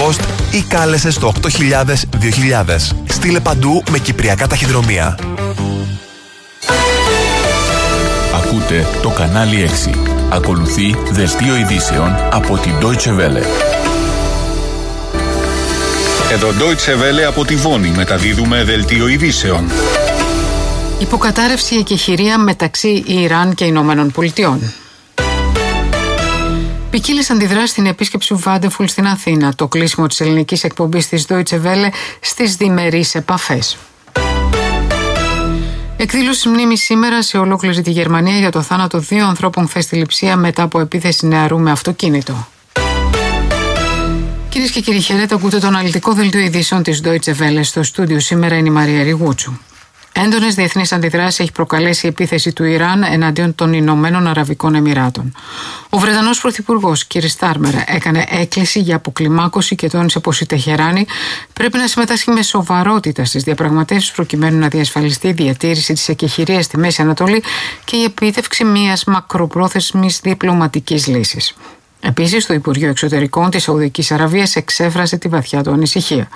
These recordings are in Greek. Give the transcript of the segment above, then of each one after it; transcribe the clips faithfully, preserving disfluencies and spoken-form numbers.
post ή κάλεσε στο οκτώ χιλιάδες δύο χιλιάδες. Στείλε παντού με κυπριακά ταχυδρομεία. Ακούτε το κανάλι έξι. Ακολουθεί δελτίο ειδήσεων από την Deutsche Welle. Εδώ Deutsche Welle από τη Βόνη μεταδίδουμε δελτίο ειδήσεων. Υποκατάρρευση εκεχηρία μεταξύ Ιράν και Ηνωμένων Πολιτειών. Ποικίλες αντιδράσεις στην επίσκεψη Βάντεφουλ στην Αθήνα, το κλείσιμο της ελληνικής εκπομπής της Deutsche Welle στις διμερείς επαφές. Εκδήλωση μνήμης σήμερα σε ολόκληρη τη Γερμανία για το θάνατο δύο ανθρώπων χθες στη Λειψία μετά από επίθεση νεαρού με αυτοκίνητο. Κυρίες και κύριοι, χαίρετε, ακούτε το αναλυτικό δελτίο ειδήσεων της Deutsche Welle. Στο στούντιο σήμερα είναι η Μαρία Ριγούτσου. Έντονες διεθνείς αντιδράσεις έχει προκαλέσει η επίθεση του Ιράν εναντίον των Ηνωμένων Αραβικών Εμιράτων. Ο Βρετανός Πρωθυπουργός κ. Στάρμερ έκανε έκκληση για αποκλιμάκωση και τόνισε πως η Τεχεράνη πρέπει να συμμετάσχει με σοβαρότητα στις διαπραγματεύσεις προκειμένου να διασφαλιστεί η διατήρηση της εκεχηρίας στη Μέση Ανατολή και η επίτευξη μιας μακροπρόθεσμης διπλωματικής λύσης. Επίσης, το Υπουργείο Εξωτερικών της Σαουδικής Αραβίας εξέφρασε τη βαθιά του ανησυχία.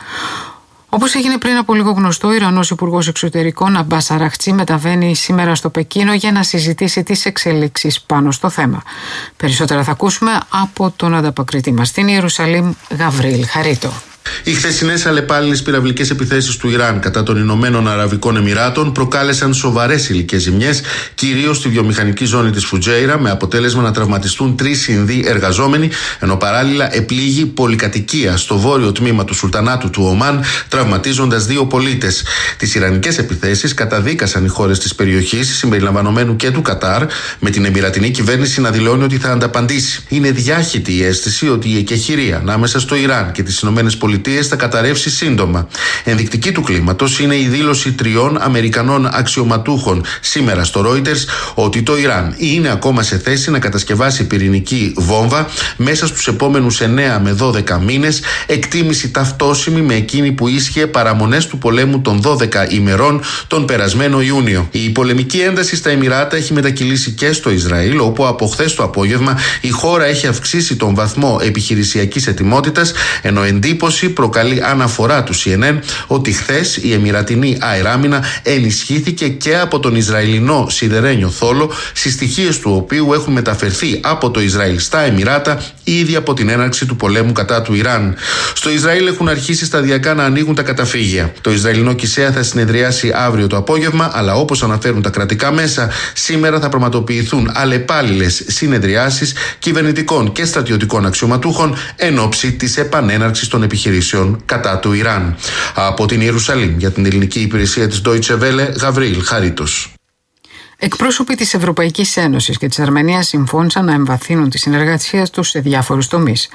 Όπως έγινε πριν από λίγο γνωστό, ο Ιρανός Υπουργός Εξωτερικών Αμπάς Αραχτσί μεταβαίνει σήμερα στο Πεκίνο για να συζητήσει τις εξελίξεις πάνω στο θέμα. Περισσότερα θα ακούσουμε από τον ανταποκριτή μας στην Ιερουσαλήμ, Γαβρίλ Χαρίτο. Οι χθεσινές αλλεπάλληλες πυραυλικές επιθέσεις του Ιράν κατά των Ηνωμένων Αραβικών Εμιράτων προκάλεσαν σοβαρές υλικές ζημιές, κυρίως στη βιομηχανική ζώνη της Φουτζέιρα, με αποτέλεσμα να τραυματιστούν τρεις Ινδοί εργαζόμενοι, ενώ παράλληλα επλήγει πολυκατοικία στο βόρειο τμήμα του Σουλτανάτου του Ομάν, τραυματίζοντας δύο πολίτες. Τις ιρανικές επιθέσεις καταδίκασαν οι χώρες της περιοχής, συμπεριλαμβανομένου και του Κατάρ, με την εμιρατινή κυβέρνηση να δηλώνει ότι θα ανταπαντήσει. Είναι διάχυτη η αίσθηση ότι η εκεχηρία ανάμεσα στο Ιράν και τις Ηνωμένες Πολιτείες θα καταρρεύσει σύντομα. Ενδεικτική του κλίματος είναι η δήλωση τριών Αμερικανών αξιωματούχων σήμερα στο Reuters ότι το Ιράν είναι ακόμα σε θέση να κατασκευάσει πυρηνική βόμβα μέσα στους επόμενους εννέα με δώδεκα μήνες, εκτίμηση ταυτόσιμη με εκείνη που ίσχυε παραμονές του πολέμου των δώδεκα ημερών τον περασμένο Ιούνιο. Η πολεμική ένταση στα Εμιράτα έχει μετακυλήσει και στο Ισραήλ, όπου από χθες το απόγευμα η χώρα έχει αυξήσει τον βαθμό επιχειρησιακής ετοιμότητας, ενώ εντύπωση προκαλεί αναφορά του σι εν εν ότι χθες η εμιρατινή αεράμινα ενισχύθηκε και από τον Ισραηλινό σιδερένιο θόλο, στις στοιχείες του οποίου έχουν μεταφερθεί από το Ισραήλ στα Εμιράτα ήδη από την έναρξη του πολέμου κατά του Ιράν. Στο Ισραήλ έχουν αρχίσει σταδιακά να ανοίγουν τα καταφύγια. Το Ισραηλινό Κισέα θα συνεδριάσει αύριο το απόγευμα, αλλά όπως αναφέρουν τα κρατικά μέσα, σήμερα θα πραγματοποιηθούν αλλεπάλληλες συνεδριάσεις κυβερνητικών και στρατιωτικών αξιωματούχων εν ώψη της επανέναρξης των επιχειρήσεων κατά του Ιράν. Από την Ιερουσαλήμ για την ελληνική υπηρεσία της Deutsche Welle, Γαβρίλ Χαρίτος. Εκπρόσωποι της Ευρωπαϊκής Ένωσης και της Αρμενίας συμφώνησαν να εμβαθύνουν τη συνεργασία τους σε διάφορους τομείς.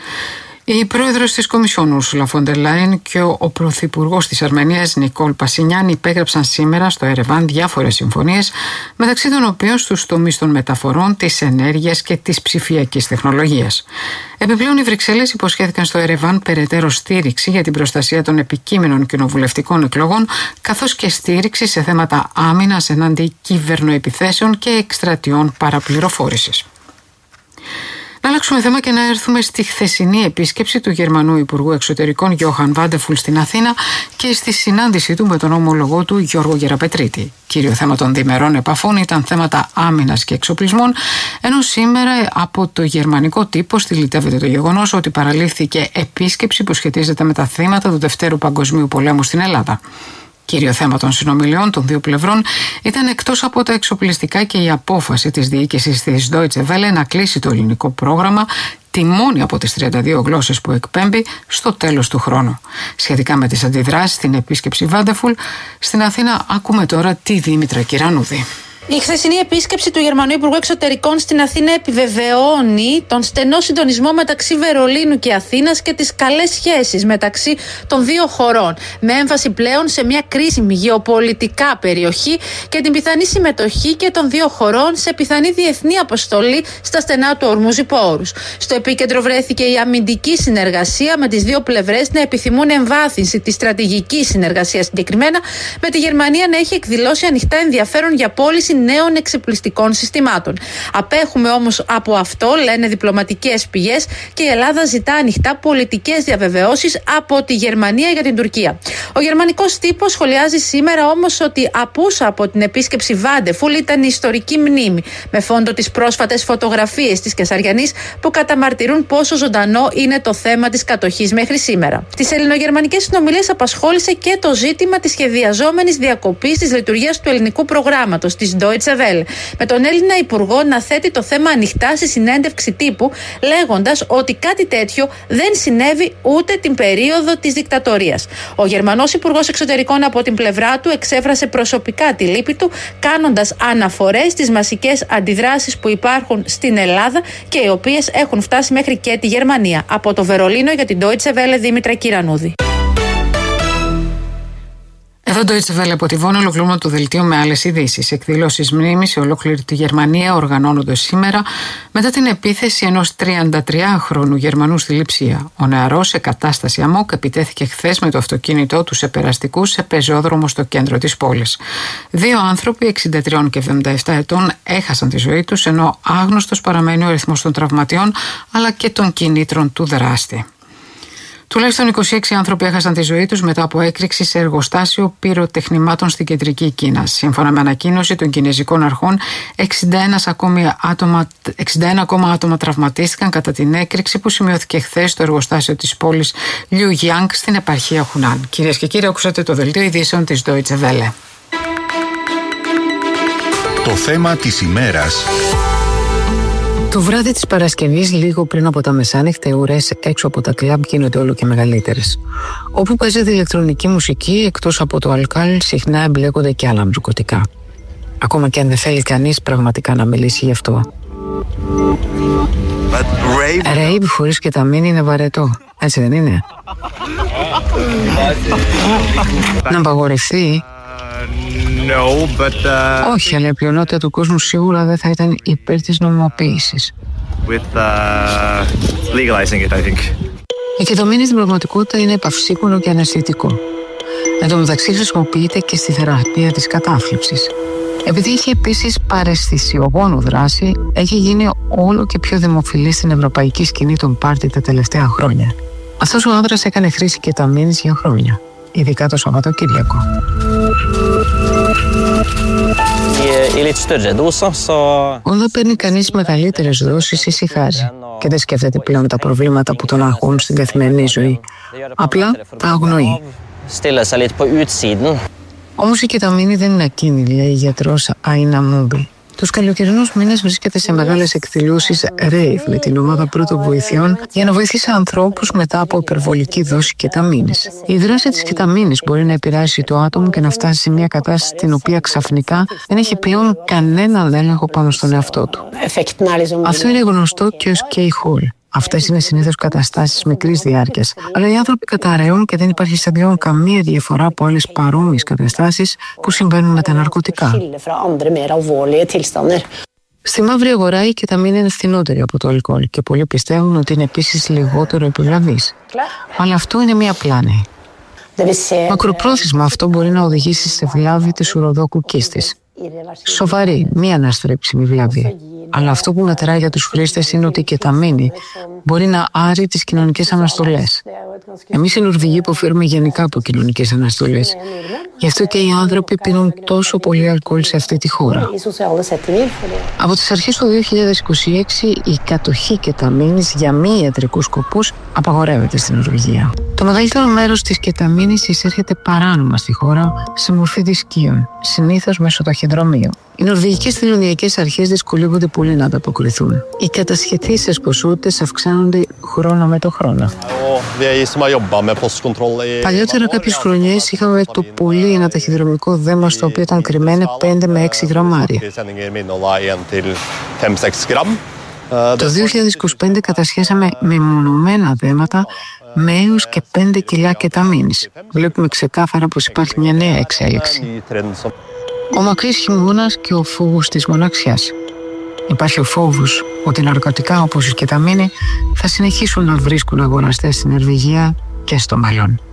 Η πρόεδρος της Κομισιόν Ούρσουλα φον ντερ Λάιεν και ο, ο πρωθυπουργός της Αρμενίας Νικόλ Πασινιάν υπέγραψαν σήμερα στο Ερεβάν διάφορες συμφωνίες, μεταξύ των οποίων στους τομείς των μεταφορών, της ενέργειας και της ψηφιακής τεχνολογίας. Επιπλέον, οι Βρυξέλλες υποσχέθηκαν στο Ερεβάν περαιτέρω στήριξη για την προστασία των επικείμενων κοινοβουλευτικών εκλογών, καθώς και στήριξη σε θέματα άμυνας εναντί κυβερνοεπιθέσεων και εκστρατιών παραπληροφόρησης. Να αλλάξουμε θέμα και να έρθουμε στη χθεσινή επίσκεψη του Γερμανού Υπουργού Εξωτερικών Γιόχαν Βάντεφουλ στην Αθήνα και στη συνάντησή του με τον ομολογό του Γιώργο Γεραπετρίτη. Κύριο θέμα των διμερών επαφών ήταν θέματα άμυνας και εξοπλισμών, ενώ σήμερα από το γερμανικό τύπο στυλιτεύεται το γεγονός ότι παραλήφθηκε επίσκεψη που σχετίζεται με τα θύματα του Δευτέρου Παγκοσμίου Πολέμου στην Ελλάδα. Κύριο θέμα των συνομιλιών των δύο πλευρών ήταν, εκτός από τα εξοπλιστικά, και η απόφαση της διοίκησης της Deutsche Welle να κλείσει το ελληνικό πρόγραμμα, τη μόνη από τις τριάντα δύο γλώσσες που εκπέμπει, στο τέλος του χρόνου. Σχετικά με τις αντιδράσεις στην επίσκεψη Βάντεφουλ στην Αθήνα, ακούμε τώρα τη Δήμητρα Κυρανούδη. Η χθεσινή επίσκεψη του Γερμανού Υπουργού Εξωτερικών στην Αθήνα επιβεβαιώνει τον στενό συντονισμό μεταξύ Βερολίνου και Αθήνας και τις καλές σχέσεις μεταξύ των δύο χωρών, με έμφαση πλέον σε μια κρίσιμη γεωπολιτικά περιοχή και την πιθανή συμμετοχή και των δύο χωρών σε πιθανή διεθνή αποστολή στα στενά του Ορμούζη Πόρους. Στο επίκεντρο βρέθηκε η αμυντική συνεργασία, με τις δύο πλευρές να επιθυμούν εμβάθυνση της στρατηγικής συνεργασίας συγκεκριμένα, με τη Γερμανία να έχει εκδηλώσει ανοιχτά ενδιαφέρον για πώληση χρήση νέων εξοπλιστικών συστημάτων. Απέχουμε όμως από αυτό, λένε διπλωματικές πηγές, και η Ελλάδα ζητά ανοιχτά πολιτικές διαβεβαιώσεις από τη Γερμανία για την Τουρκία. Ο γερμανικός τύπος σχολιάζει σήμερα όμως ότι απούσα από την επίσκεψη Βάντεφουλ ήταν η ιστορική μνήμη, με φόντο τις πρόσφατες φωτογραφίες της Κεσαριανής που καταμαρτυρούν πόσο ζωντανό είναι το θέμα της κατοχής μέχρι σήμερα. Τις ελληνογερμανικές συνομιλίες απασχόλησε και το ζήτημα της σχεδιαζόμενης διακοπής της λειτουργίας του ελληνικού προγράμματος της Deutsche Welle, με τον Έλληνα Υπουργό να θέτει το θέμα ανοιχτά στη συνέντευξη τύπου, λέγοντας ότι κάτι τέτοιο δεν συνέβη ούτε την περίοδο της δικτατορίας. Ο Γερμανός Υπουργός Εξωτερικών από την πλευρά του εξέφρασε προσωπικά τη λύπη του, κάνοντας αναφορές στις μαζικές αντιδράσεις που υπάρχουν στην Ελλάδα και οι οποίες έχουν φτάσει μέχρι και τη Γερμανία. Από το Βερολίνο για την Deutsche Welle, Δήμητρα Κυρανούδη. Εδώ το Deutsche Welle από τη Βόνη, ολοκληρώνουμε το δελτίο με άλλες ειδήσεις. Εκδηλώσεις μνήμης σε ολόκληρη τη Γερμανία οργανώνονται σήμερα μετά την επίθεση ενός τριαντατριάχρονου Γερμανού στη Λειψία. Ο νεαρός, σε κατάσταση αμόκ, επιτέθηκε χθες με το αυτοκίνητό του σε περαστικούς σε πεζόδρομο στο κέντρο της πόλης. Δύο άνθρωποι, εξήντα τρία και εβδομήντα επτά ετών, έχασαν τη ζωή τους, ενώ άγνωστος παραμένει ο αριθμός των τραυματιών αλλά και των κινήτρων του δράστη. Τουλάχιστον είκοσι έξι άνθρωποι έχασαν τη ζωή τους μετά από έκρηξη σε εργοστάσιο πυροτεχνημάτων στην κεντρική Κίνα. Σύμφωνα με ανακοίνωση των κινεζικών αρχών, εξήντα ένα άτομα, εξήντα ένα ακόμα άτομα τραυματίστηκαν κατά την έκρηξη που σημειώθηκε χθες στο εργοστάσιο της πόλης Liuyang στην επαρχία Χουνάν. Κυρίες και κύριοι, ακούσατε το δελτίο ειδήσεων της Deutsche Welle. Το θέμα της ημέρας. Το βράδυ της Παρασκευής, λίγο πριν από τα μεσάνυχτα, οι ουρές έξω από τα κλαμπ γίνονται όλο και μεγαλύτερες. Όπου παίζεται ηλεκτρονική μουσική, εκτός από το αλκάλ, συχνά εμπλέκονται και άλλα ναρκωτικά. Ακόμα και αν δεν θέλει κανείς πραγματικά να μιλήσει γι' αυτό. Ρέιβ χωρίς κεταμίνη είναι βαρετό, έτσι δεν είναι? Να απαγορευτεί? No, but, uh, Όχι, αλλά η πλειονότητα του κόσμου σίγουρα δεν θα ήταν υπέρ της νομιμοποίησης. with uh, legalizing it, I think. Η κεταμίνη στην πραγματικότητα είναι επαυσίκονο και αναισθητικό. Εν τω μεταξύ χρησιμοποιείται και στη θεραπεία της κατάθλιψης. Επειδή έχει επίσης παραισθησιογόνο δράση, έχει γίνει όλο και πιο δημοφιλή στην ευρωπαϊκή σκηνή των πάρτι τα τελευταία χρόνια. Αυτός ο άνδρας έκανε χρήση κεταμίνης για χρόνια, ειδικά το Σαββατοκύριακο. Όταν παίρνει κανείς μεγαλύτερες δόσεις, ησυχάζει και δεν σκέφτεται πλέον τα προβλήματα που τον αγχώνουν στην καθημερινή ζωή. Απλά τα αγνοεί. Όμως η κεταμίνη δεν είναι ακίνητη, λέει η γιατρός Άινα Μούμπι. Τους καλοκαιρινούς μήνες βρίσκεται σε μεγάλες εκδηλώσεις ρέιβ με την ομάδα πρώτων βοηθειών για να βοηθήσει ανθρώπους μετά από υπερβολική δόση κεταμίνης. Η δράση της κεταμίνης μπορεί να επηρεάσει το άτομο και να φτάσει σε μια κατάσταση στην οποία ξαφνικά δεν έχει πλέον κανέναν έλεγχο πάνω στον εαυτό του. Αυτό είναι γνωστό και ως K-Hall. Αυτές είναι συνήθως καταστάσεις μικρής διάρκειας, αλλά οι άνθρωποι καταραίουν και δεν υπάρχει σχεδόν καμία διαφορά από άλλες παρόμοιες καταστάσεις που συμβαίνουν με τα ναρκωτικά. Στη μαύρη αγορά η κεταμίνη είναι φθηνότερη από το αλκοόλ και πολλοί πιστεύουν ότι είναι επίσης λιγότερο επιβλαβής. Αλλά αυτό είναι μία πλάνη. Μακροπρόθεσμα αυτό μπορεί να οδηγήσει σε βλάβη της ουροδόκου κίστης. Σοβαρή, μη αναστρέψιμη βλάβη. Αλλά αυτό που μετράει για τους χρήστες είναι ότι η κεταμίνη μπορεί να άρει τις κοινωνικές αναστολές. Εμείς οι Νορβηγοί υποφέρουμε γενικά από κοινωνικές αναστολές. Γι' αυτό και οι άνθρωποι πίνουν τόσο πολύ αλκοόλ σε αυτή τη χώρα. Από τις αρχές του δύο χιλιάδες είκοσι έξι η κατοχή κεταμίνης για μη ιατρικούς σκοπούς απαγορεύεται στην Νορβηγία. Το μεγαλύτερο μέρος της κεταμίνης εισέρχεται παράνομα στη χώρα σε μορφή δισκίων, συνήθως μέσω ταχυδρομείου. Οι νορβηγικές τελωνειακές αρχές δυσκολεύονται πολύ να ανταποκριθούν. Οι κατασχετήσεις ποσότητες αυξάνονται χρόνο με το χρόνο. Παλιότερα κάποιες χρονιές είχαμε το πολύ ένα ταχυδρομικό δέμα στο οποίο ήταν κρυμμένα πέντε με έξι γραμμάρια. Το δύο χιλιάδες είκοσι πέντε κατασχέσαμε μεμονωμένα δέματα με έως και πέντε κιλά κεταμίνης. Βλέπουμε ξεκάθαρα πως υπάρχει μια νέα εξέλιξη. Ο μακρύς χειμώνας και ο φόβος της μοναξιάς. Υπάρχει ο φόβος ότι ναρκωτικά όπως η κεταμίνη θα συνεχίσουν να βρίσκουν αγοραστές στην Νορβηγία και στο μέλλον.